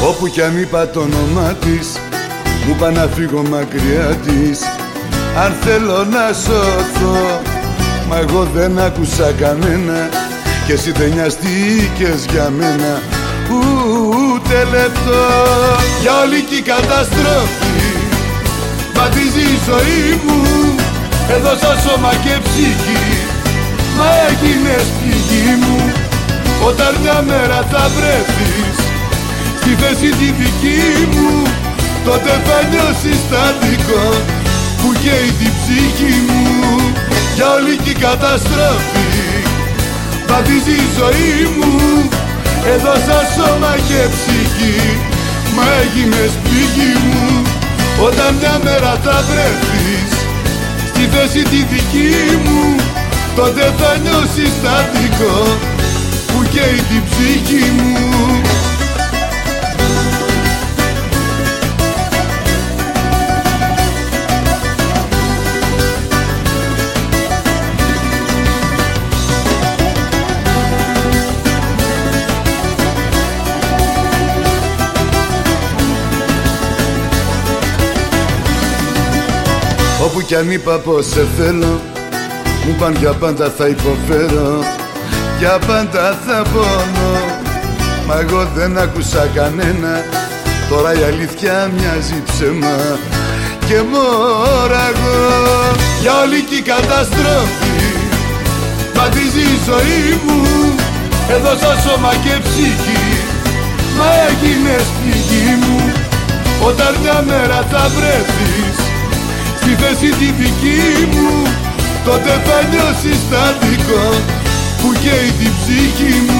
Όπου κι αν είπα το όνομά της, μου είπα να φύγω μακριά της. Αν θέλω να σωθώ, μα εγώ δεν άκουσα κανένα, και εσύ δεν νοιαστήκες για μένα ούτε λεπτό. Για όλη κι η καταστροφή βαδίζει η ζωή μου, έδωσα σώμα και ψυχή, μα έγινες πληγή μου. Όταν μια μέρα θα βρεθείς στη θέση τη δική μου, τότε θα νιώσεις τα δικό που καίει την ψυχή μου. Για όλη κι η καταστροφή βαδίζει η ζωή μου, έδωσα σώμα και ψυχή, μα έγινες πληγή μου. Όταν μια μέρα θα βρεθείς στη θέση τη δική μου, τότε θα νιώσεις τα δικό που καίει την ψυχή μου. Όπου κι αν είπα πως σε θέλω, μου παν για πάντα θα υποφέρω, για πάντα θα πονώ. Μα εγώ δεν άκουσα κανένα, τώρα η αλήθεια μοιάζει ψέμα και μόραγω. Για όλη κι η καταστροφή βαδίζει η ζωή μου, έδωσα σώμα και ψυχή, μα έγινες πληγή μου. Όταν μια μέρα θα βρεθείς στη θέση τη δική μου, τότε θα νιώσεις τα δικό που καίει την ψυχή μου.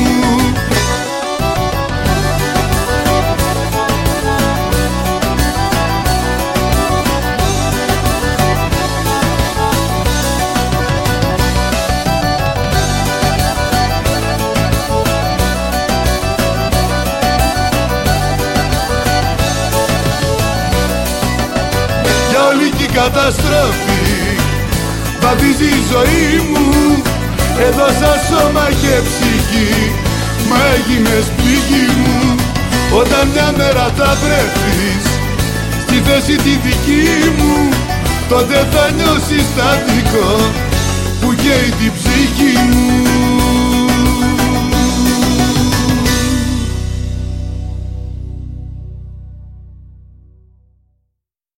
Για όλη κι η καταστροφή βαδίζει η ζωή μου, έδωσα σώμα και ψυχή, μα έγινες πληγή μου. Όταν μια μέρα θα βρεθείς στη θέση τη δική μου, τότε θα νιώσεις τα δικό που καίει την ψυχή.